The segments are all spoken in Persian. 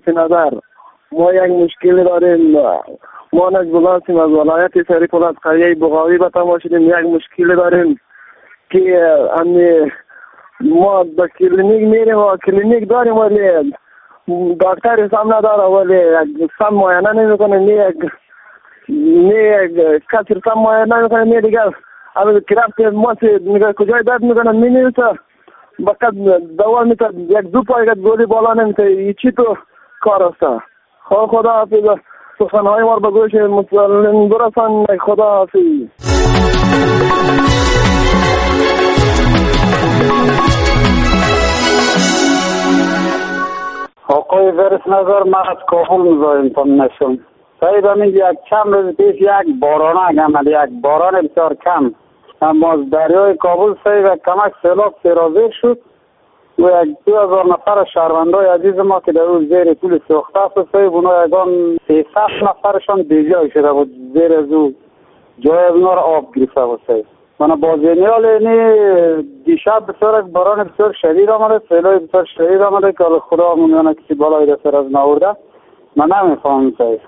نظر ما یک مشکلی داریم. ما نجبولانسیم از ولایت شریف از قریه بغاوی به تماشیدیم. یک مشکلی داریم که ما به کلینیک میریم و کلینیک داریم ولی دکتر سم نداره ولی سم معاینه نمیکنه. نه کسی سم معاینه نمیکنه. نه دیگه اول کرافت ما میگه کجای درد میکنه مینویسه فقط دوا میده. یک دو پایگت گولی بالا نمیده. چی تو کار است؟ خدا حافظ. سخنهای ما به گوش مسلم برسان. خدا حافظ. آقای ورس نظر من از کابل مزاحم نشم. سعید همین یک چند روز پیش یک باران آمد، یک باران بسیار کم، اما از دریای کابل سعید کمک سیلاب سیرازیر شد و 2000 نفر شهروندای عزیز ما که در روز زیر پول سوخته است سعید اونا یکان 300 نفرشان بیجای شده بود زیر از او جای از اونا را آب گرفته بود سعید. من بازینیال اینی دیشب بسیار باران بسیار شدید آمده، سیلای بسیار شدید آمده که خدا مونیانه کسی بالای دستر از نورده. من نمیفهمم سعید.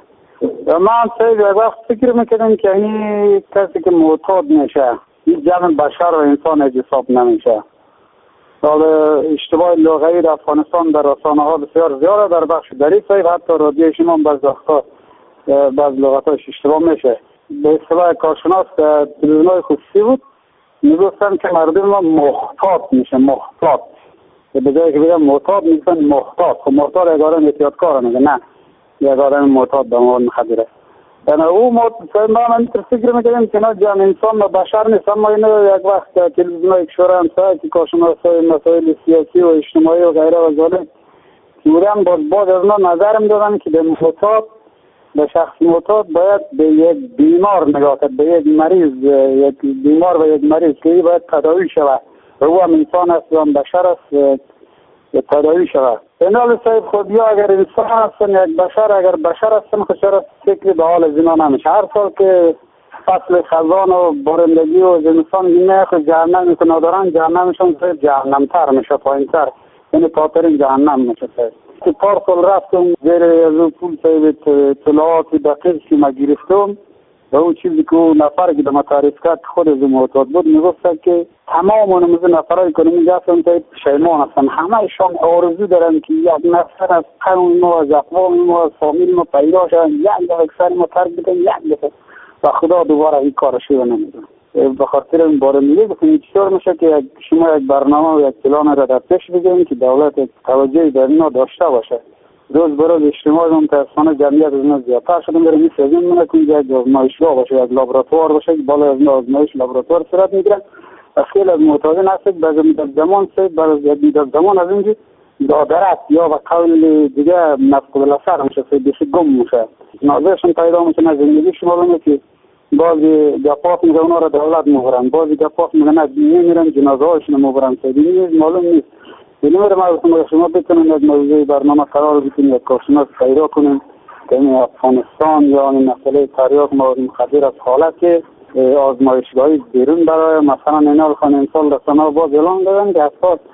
من سعید یک وقت فکر میکنم که این کسی که معتاد میشه این جمع بشر و انسان حساب نمیشه. حال اشتباه لغوی در افغانستان در رسانه ها بسیار زیاده در بخش دری سعید، حتی رادیو شما بعض وقتا بعض لغتاش اشتباه میشه. به اصطلاح کارشناس تلویزیون‌های خصوصی بود میگفتن که مردم ما محتاط میشه، محتاط به جایی که بگم معتاد میگن محتاط. خب معتاد یک آدم احتیاطکار میگه، نه یک آدم معتاد به مواد مخدره. یعنی او ما همینطور فکر میکنیم که نه جمع انسان و بشر نیست. اما اینو یک وقت تلویزیون‌های کشور همسایه که کارشناسای مسائل سیاسی و اجتماعی و غیره و ذالک که بودن باز از اونا نظر میدادن که به معتاد، به شخص معتاد باید به یک بیمار نگاه کرد، به یک مریض، یک بیمار و یک مریض که باید تداوی شود و او هم انسان است و هم بشر است تداوی شود. این حال صاحب خود یا اگر انسان هستن یک بشر، اگر بشر هستن خود فکر به حال زینا نمیشه. هر سال که فصل خزان و بارندگی و زمستان اینه خود جهنم میکنه دارن جهنمشون صاحب جهنمتر میشه، پایینتر، یعنی پاترین جهنم میشه صاحب. که پارسال رفتم زیر از پول صاحب اطلاعات دقیق که ما گرفتم و اون چیزی که اون نفر که ما تعریف کرد خود از معتاد بود میگفت که تمام اون نفرای اکونومی هستن که پشیمان هستن، همه‌شان آرزو دارن که یک نفر از قوم ما، از اقوام ما، از فامیل ما پیدا شدن، یک دفعه ما ترک بدن، یک دفعه و خدا دوباره این کارشو نمی‌کنه. به خاطر این باره میگه که چطور میشه که شما یک برنامه و یک پلان را در پیش بگیرید که دولت توجهی در اینا داشته باشه. روز به روز اجتماع متأسفانه جمعیت از اینا زیادتر شده میره، مثل از این میمونه که یک آزمایشگاه باشه، یک لابراتوار باشه که بالا از آزمایش لابراتوار صورت میگیره و خیلی از معتادین هست بعد مدت زمان بعد از مدت زمان از اینجا دادرت یا و قول دیگه مفقود الاثر میشه، دیگه گم میشه، نازشون پیدا میشه، زندگیشون معلومه که بعضی گپات میگه اونا را دولت مبرن، بعضی گپات میگه نه میمیرن جنازه هاشون مبرن، این معلوم نیست. اینو ما شما بتونید یک موضوع برنامه قرار بدید، یک کارشناس پیدا کنیم که این افغانستان یا این مسئله تریاک مواد مخدر از حالت آزمایشگاهی بیرون برای مثلا اینا خانه امسال رسانه‌ها باز اعلام دادن که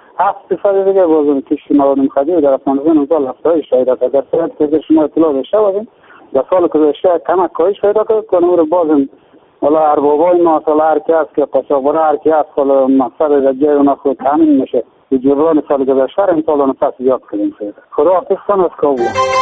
7% دیگه بازم کشف مواد مخدر در افغانستان امسال افزایش پیدا کرده. در صورتی که شما اطلاع داشته باشید در سال گذشته کمک کاهش پیدا کرد که اون رو بازم حالا اربابای ما مثلا هر کی هست که قاچاقبر هر کی هست حالا مقصد رجای اونا خود تامین میشه به جبران سال گذشته امسال اون پس زیاد کنیم. خدا حافظتان از کابل.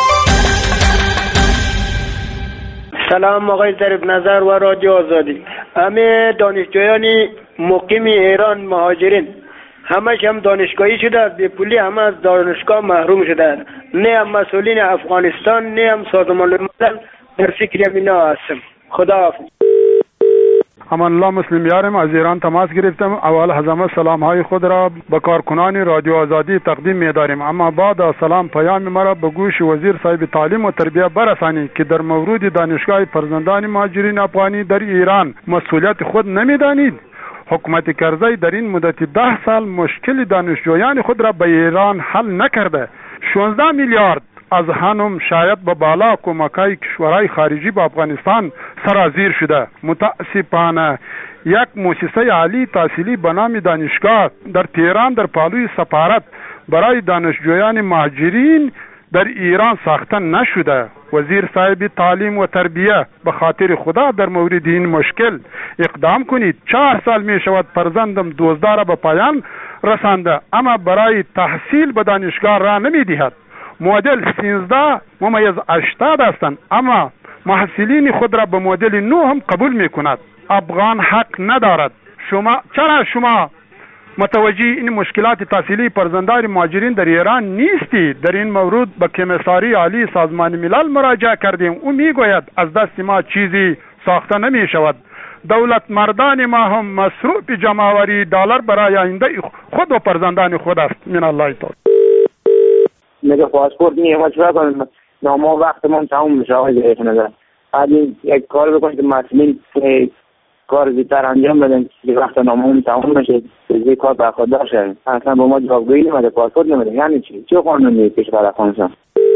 سلام آقای ظریف نظر و رادیو آزادی. همه دانشجویان مقیم ایران مهاجرین همش هم دانشگاهی شده از بیپولی، همه از دانشگاه محروم شده، نه هم مسئولین افغانستان نه هم سازمان ملل در فکر اینا هستم. خدا حافظ. امان الله مسلم یارم از ایران تماس گرفتم. اول از همه سلام های خود را به کارکنان رادیو آزادی تقدیم می داریم، اما بعد از سلام پیام مرا به گوش وزیر صاحب تعلیم و تربیت برسانید که در مورد دانشگاه فرزندان مهاجرین افغانی در ایران مسئولیت خود نمی دانید. حکومت کرزی در این مدت 10 سال مشکل دانشجویان خود را به ایران حل نکرده. 16 میلیارد از هنوم شاید به بالا کمکای کشورهای خارجی به افغانستان سرازیر شده. متاسفانه یک مؤسسه عالی تحصیلی به نام دانشگاه در تهران در پالوی سفارت برای دانشجویان مهاجرین در ایران ساخته نشده. وزیر صاحب تعلیم و تربیه به خاطر خدا در مورد این مشکل اقدام کنید. 4 سال می شود فرزندم 12 را به پایان رسانده اما برای تحصیل به دانشگاه را نمی دهد. مدل 13/80 هستند اما محصلین خود را به مدل 9 هم قبول می کند. افغان حق ندارد. چرا شما متوجه این مشکلات تحصیلی فرزندان مهاجرین در ایران نیستی؟ در این مورد به کمیساری عالی سازمان ملل مراجعه کردیم. او میگوید از دست ما چیزی ساخته نمی شود. دولت مردان ما هم مصروف جمع‌آوری دلار برای آینده خود و فرزندان خود است. من الله تعالی. میگه پاسپورت میگه چرا کنم نامه وقت من تموم میشه آقای رئیس. بعدی یک کار بکنید که مسئولین کار زودتر انجام بدن که وقت نامه تموم میشه زی کار برخوردار شدن. اصلا با ما جوابگویی نمیده، پاسپورت نمیده. یعنی چه قانونی کشور افغانستان؟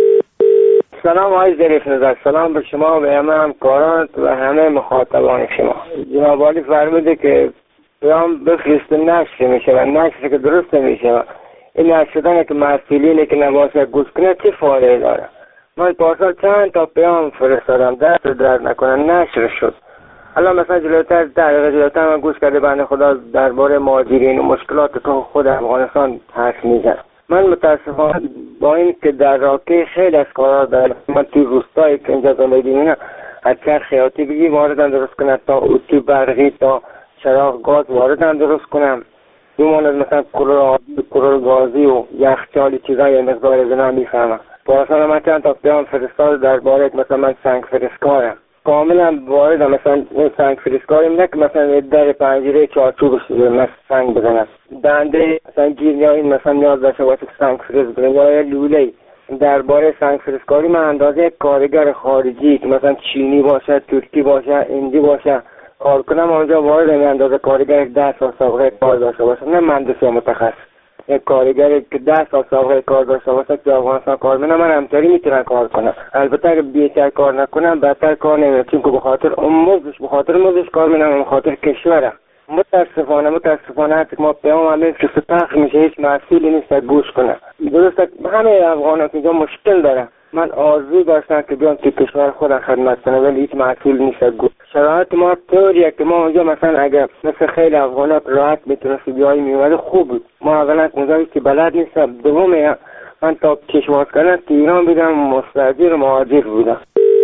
سلام آقای ظریف نظر، سلام به شما و همه همکاران و همه مخاطبان شما. جناب عالی فرموده که پیام بفرست نشر میشه و نشر که درست نمیشه. این نشر شدن که مسئولینی که نباشه گوش کنه چه فایده داره؟ من پارسال چند تا پیام فرستادم دست درد نکنه نشر شد. الان مثلا جلوتر 10 دقیقه جلوتر من گوش کرده بنده خدا درباره مهاجرین و مشکلات تو خود افغانستان حرف میزنه. من متاسفانه با این که در راکه خیلی از کارها دارم، من توی روستایی که اینجا زندگی میکنم از چرخ خیاطی بگی واردن درست کنم تا اتو برقی تا چراغ گاز واردن درست کنم. دومان از مثلا کلور گازی و یخچالی چیزای مقدار زنا میفهمم. پارسال من چند تا پیام فرستاد درباره مثلا من سنگ فرستکارم کاملا واردم. مثلا سنگ فرستکاری نه که مثلا در پنجره چارچوبش مثلا سنگ بزنم، دنده مثلا گیر این مثلا نیاز داشته باشه که سنگ فرست بزنم یا لوله. درباره سنگ فرستکاری من اندازه کارگر خارجی که مثلا چینی باشه، ترکی باشه، هندی باشه کار کنم اونجا واردم. اندازه کارگر 10 سال سابقه کار داشته باشه، نه مهندس یا متخصص. یک کارگری که 10 سال سابقه کار داشته باشه که افغانستان کار کنه من همطوری میتونم کار کنم. البته اگه بیشتر کار نکنم بهتر کار نمیکنم، چون که به خاطر موزش کار میکنم، به خاطر کشورم. متاسفانه حتی ما پیام همه که ستاق میشه هیچ مسئولی نیست گوش کنه. درسته همه افغانان که اینجا مشکل داره. من آرزو داشتم که بیان توی کشور خودم خدمت کنم ولی هیچ مسئول نیست گوش. شرایط ما طوریه که ما اونجا مثلا اگر مثل خیلی افغانات راحت میتونست بیایی میومده خوب بود. ما اولا اونجا که بلد نیستم، دوم من تا کشواز کردن تو ایران بودم مستاجر و مهاجر بودم.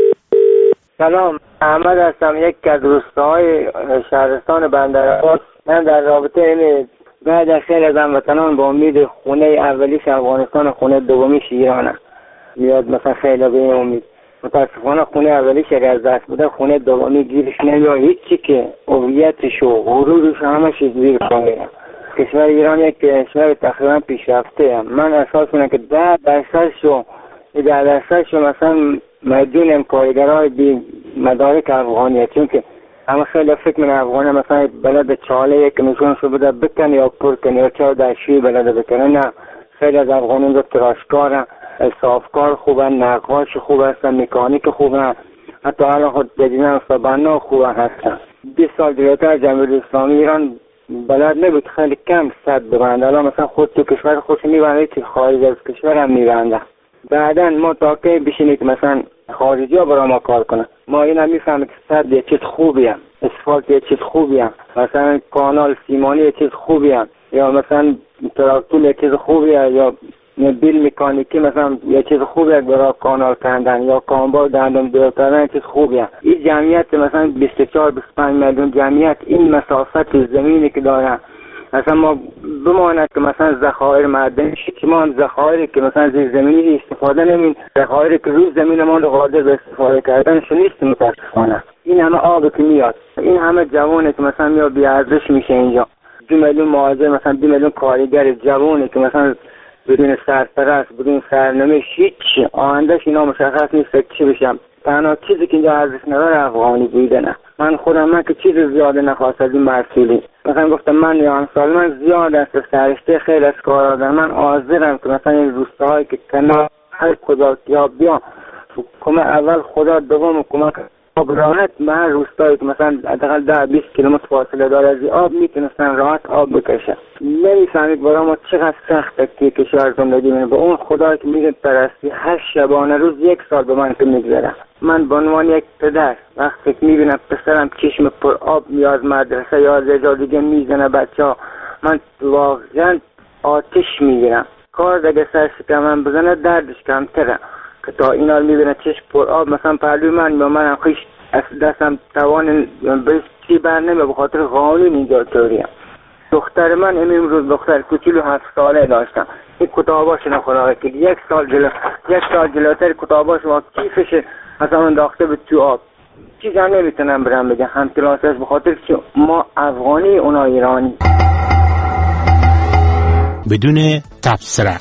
سلام، احمد هستم، یک از روستاهای شهرستان بندرعباس. من در رابطه این بعد خیلی از هموطنان با امید خونه اولیش افغانستان خونه دومیش ایرانه میاد، مثلا خیلی به این امید. متاسفانه خونه اولیش از دست بوده، خونه دومی گیرش نمیاد. هیچی که هویتش و غرورش همش زیر پا میره. کشور ایران یک کشور تقریبا پیشرفته. من احساس کنم که 10% مثلا مدیون کارگرای بی مدارک افغانیه، چون که اما خیلی فکر من افغانه مثلا بلد چاله که نشونشو بده بکن یا پر کن یا چا دشوی بلد بکنه. نه، خیلی از افغانان رو تراشکارن، صافکار خوبن، نقاش خوب هستن، مکانیک خوبن، حتی الان خود جدیدن سبانا خوب هستن. 20 سال جلوتر جمهوری اسلامی ایران بلد نبود، خیلی کم صد ببنده. الان مثلا خود تو کشور خودش میبنده که خارج از کشور هم میبنده. بعدا ما تا که بشینیم که مثلا خارجی ها برای ما کار کنن. ما این هم میفهمیم که صد یه چیز خوبی هم، اسفالت یه چیز خوبی هم، مثلا کانال سیمانی یه چیز خوبی هم، یا مثلا تراکتور یه چیز خوبی هم، یا بیل مکانیکی مثلا یه چیز خوبی هم برای کانال کندن، یا کانبار دندان دور کردن یه چیز خوبی هم. این جمعیت مثلا 24-25 میلیون جمعیت این مسافت زمینی که دارن، مثلا ما بماند که مثلا ذخایر معدنی که ما هم ذخایری که مثلا زیر زمینی استفاده نمیم، ذخایری که روی زمین ما رو قادر به استفاده کردنش نیست. متاسفانه این همه آب که میاد، این همه جوانه که مثلا میاد بی ارزش میشه اینجا. 2 میلیون مهاجر، مثلا 2 میلیون کارگر جوانه که مثلا بدون سرپرست، بدون سرنوشت، هیچ آیندهش اینا مشخص نیست چی بشم. تنها چیزی که اینجا ارزش نداره افغانی بودنه. من که چیز زیاده نخواست از این مسئولی. مثلا گفتم من یا امثال من زیاد است سرشته خیلی از کارا دارم. من حاضرم که مثلا این روستاهایی که کنار هر خدا یا بیا کمک اول خدا، دوم کمک آب راحت من روستایی که مثلا حداقل 10-20 کیلومتر فاصله داره از آب میتونستن راحت آب بکشن. نمیفهمید برای ما چقدر سخته که کشور زندگی میکنه. با اون خدایی که میگه پرستی 8 شبانه روز 1 سال به من که میگذره. من به عنوان یک پدر وقتی که میبینم پسرم چشم پر آب میاد مدرسه یا از جا دیگه میزنه بچه‌ها، من واقعا آتش میگیرم. کار دیگه سر شکمم بزنه دردش کمتره که تا اینا رو میبینه چشم پر آب مثلا پهلوی من یا منم خیش دستم توان بهش چی بر نمه به خاطر قانون اینجا طوریم. دختر من امروز دختر کوچولو 7 ساله داشتم. این کتاباش نخوره که 1 سال جلوتر کتاباش و کیفش مثلا انداخته به تو آب. چیزا نمیتونم برام بگم هم کلاسش به خاطر که ما افغانی اونا ایرانی. بدون تبصره.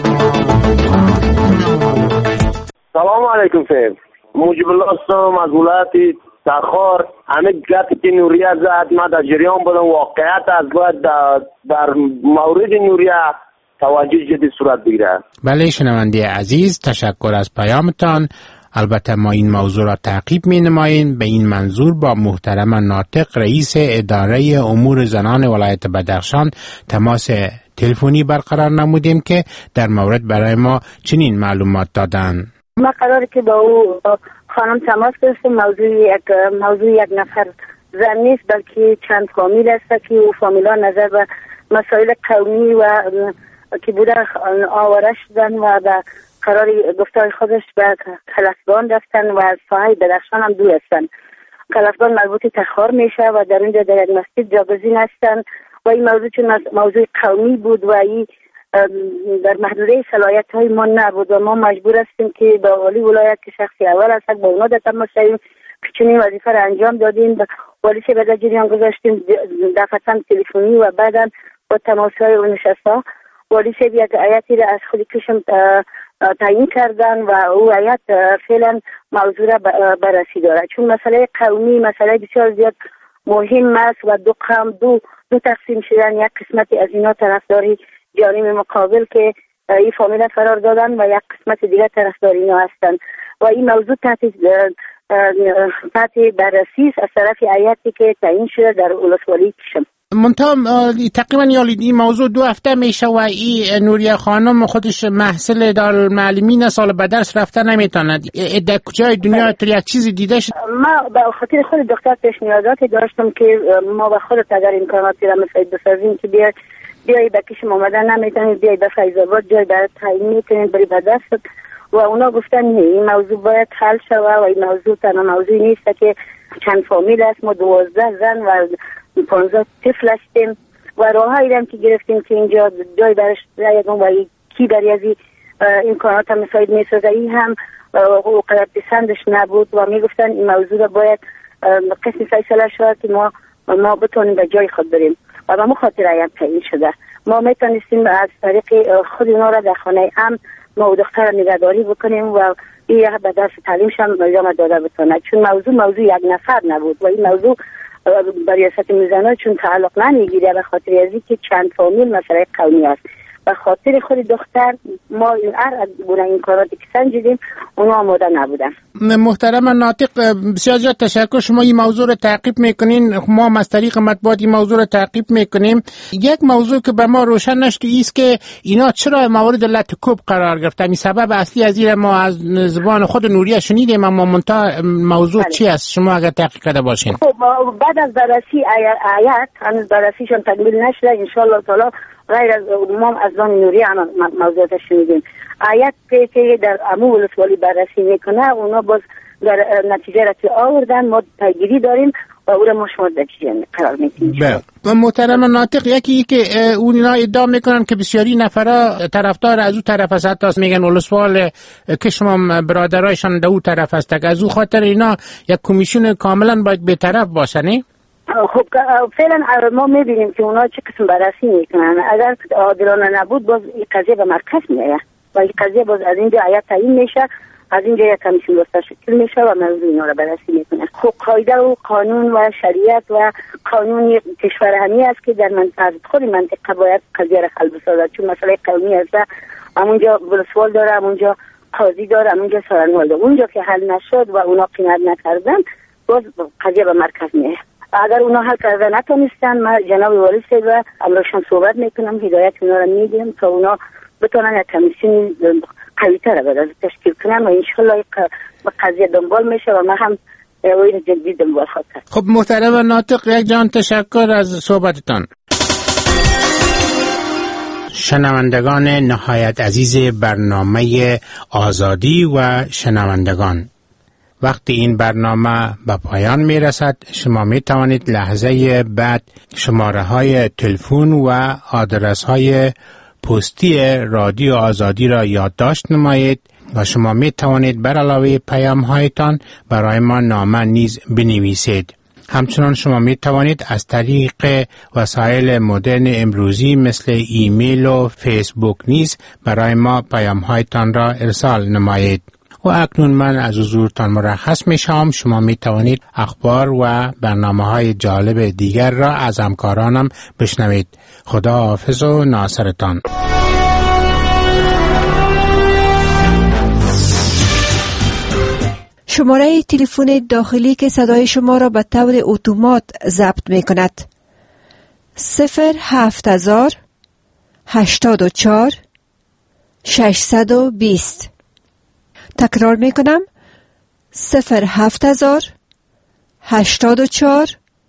سلام علیکم سید موجب الله هستم از ولایت تخار. همه گپی که نوریه زد من در جریان بودم. واقعیت از باید در مورد نوریه توجه جدی صورت بگیره. بله شنونده عزیز، تشکر از پیامتان. البته ما این موضوع را تعقیب می نماییم. به این منظور با محترم ناطق رئیس اداره امور زنان ولایت بدخشان تماس تلفنی برقرار نمودیم که در مورد برای ما چنین معلومات دادن. ما قراره که با او خانم تماس گرفتیم. موضوع یک نفر زن نیست بلکه چند فامیل است که او فامیلا نظر به مسائل قومی و که بوده آواره شدن و به قرار گفتار خودش به کلفگان رفتن و از ساحه بدخشان هم دور هستن. کلفگان مربوط تخار میشه و در اونجا در یک مسجد جاگزین هستن و این موضوع چون موضوع قومی بود و این در محدوده صلاحیت های ما نبود و ما مجبور هستیم که با والی ولایت که شخصی اول هست با اونا در تماس شدیم که چنین وظیفه را انجام دادیم. والی سے به جریان گذاشتیم دفعتا تلفنی و بعدا با تماس های اون نشسته والی سے یک آیتی را از خود کشم تعیین کردن و او آیت فعلا موضوع را بررسی داره چون مسئله قومی مسئله بسیار زیاد مهم است و دو قوم دو تقسیم شدن. یک قسمتی از اینا طرفداری جانب مقابل که این فامیل فرار دادن و یک قسمت دیگر طرفدار اینا هستند و این موضوع تحت بررسی از طرف آیاتی که تعیین شده در ولسوالی کشم. منتها تقریبا یالید این موضوع 2 هفته میشه و این نوریه خانم خودش محصل دارالمعلمین سال به درس رفته نمیتوند. در کجای دنیا تو یک چیزی دیده شد؟ ما به خاطر خود دختر پیشنهاداتی داشتم که ما به خودت اگر امکاناتی را مساعد بسازیم که بیایی به کشم آمدن نمیتونید بیایی به فیض آباد جای برای تعیین میتونید بری به دست و اونا گفتن نه این موضوع باید حل شود و این موضوع تنها موضوعی نیست که چند فامیل است. ما 12 زن و 15 طفل هستیم و راههایی هم که گرفتیم که اینجا جای برش رایگان و کی برای از امکانات هم مساعد میسازه این هم قدر پسندش نبود و میگفتن این موضوع را باید قسمی فیصله شود که ما بتونیم به جای خود بریم و به مخاطر آیت تعیین شده. ما میتونستیم از طریق خود اونا را در خانه هم ما و دختر نگهداری بکنیم و این به درس تعلیمش هم ادامه داده بتونه چون موضوع یک نفر نبود و این موضوع ریاست میزنه چون تعلق نمیگیره به خاطر ازی که چند فامیل مسئله قومی است. به خاطر خود دختر ما هر گونه این کاراتی که سنجیدیم اونا آماده نبودن. محترم ناطق بسیار زیاد تشکر. شما این موضوع رو تعقیب میکنین، ما از طریق مطبوعات این موضوع رو تعقیب میکنیم. یک موضوع که به ما روشن نشد ایست که اینا چرا مورد لطکوب قرار گرفتن. این سبب اصلی از این ما از زبان خود نوریه شنیدیم اما منتها موضوع چی است شما اگر تحقیق کرده باشین؟ بعد از بررسی آیات هنوز بررسیشون تکمیل نشده ان شاء الله تعالی غیر از ما از زبان نوریه موضوعات شنیدیم. آیات که در امو ولسوالی بررسی میکنه اونا باز در نتیجه را که آوردن ما پیگیری داریم و او را ما شما نتیجه قرار میدیم. و محترم ناطق یکی که اونا ادعا میکنن که بسیاری نفرا طرفدار از او طرف است، حتی میگن ولسوال کشم برادرایشان در او طرف است، از او خاطر اینا یک کمیسیون کاملا باید به طرف باشه نه؟ خب فعلا ما میبینیم که اونا چه قسم بررسی میکنن. اگر عادلانه نبود باز این قضیه به مرکز میایه و این قضیه باز از اینجا آیت تعیین میشه، از اینجا یک کمیسیون تشکیل میشه و موضوع اینا رو بررسی میکنه. خب قاعده و قانون و شریعت و قانون کشور همی است که در منطقه خود منطقه باید قضیه را حل بسازد چون مسئله قومی است. همونجا ولسوال داره، همونجا قاضی داره، همونجا سارنوال داره. اونجا که حل نشد و اونا قناعت نکردن باز قضیه به مرکز میه. اگر اونا حل کرده نتونستن، ما جناب والی صاحب و امروشان صحبت میکنم، هدایت اونا رو میدیم تا اونا بتونن یک کمیسیون قوی تر تشکیل کنن و انشالله به قضیه دنبال میشه و ما هم این جدی دنبال خواهد کرد. خب محترم ناطق، یک جان تشکر از صحبتتان. شنوندگان نهایت عزیز برنامه آزادی و شنوندگان، وقتی این برنامه به پایان می رسد، شما می توانید لحظه بعد شماره های تلفن و آدرس های پستی رادیو آزادی را یادداشت نمایید و شما می توانید بر علاوه پیام هایتان برای ما نامه نیز بنویسید. همچنان شما می توانید از طریق وسایل مدرن امروزی مثل ایمیل و فیسبوک نیز برای ما پیام هایتان را ارسال نمایید. و اکنون من از حضورتان مرخص می شوم. شما می توانید اخبار و برنامه های جالب دیگر را از همکارانم بشنوید. خدا حافظ و ناصرتان. شماره تلفن داخلی که صدای شما را به طور اتومات ضبط می کند 07000 84 620. تکرار می کنم 07000 84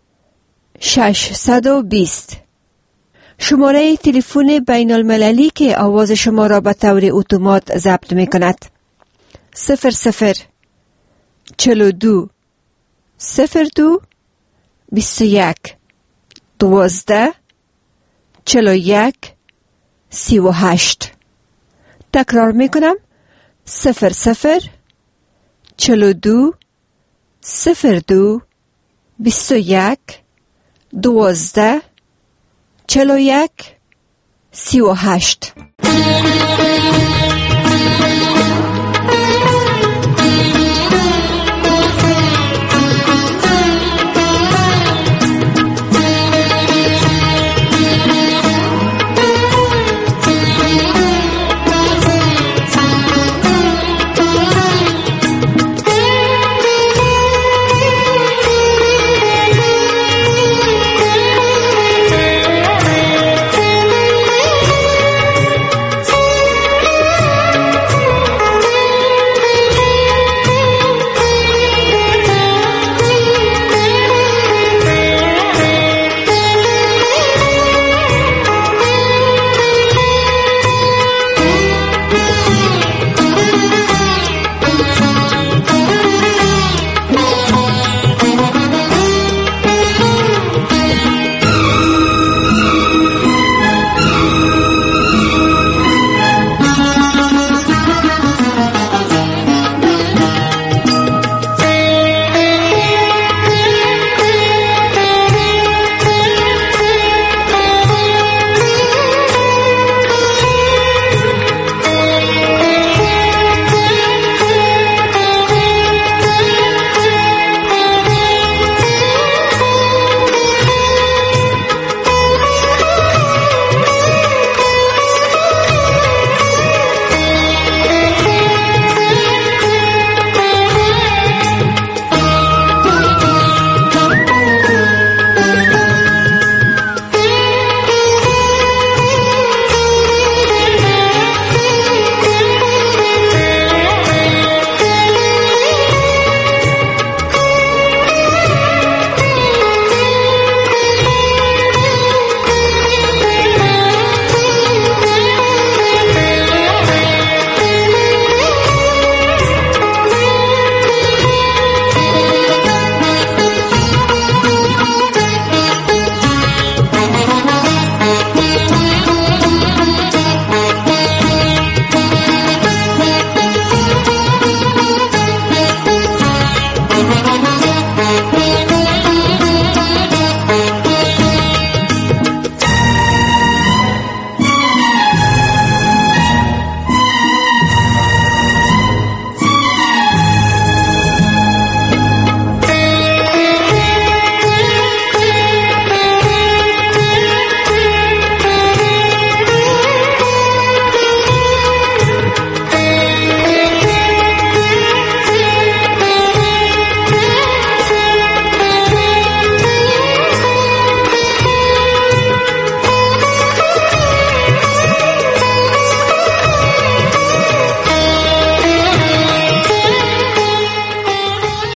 620. شماره تلفن بین المللی که آواز شما را به طور اتومات ضبط می کند 00 42 02 21 12 41 38. تکرار می کنم 00 42 02 21 12 41 38.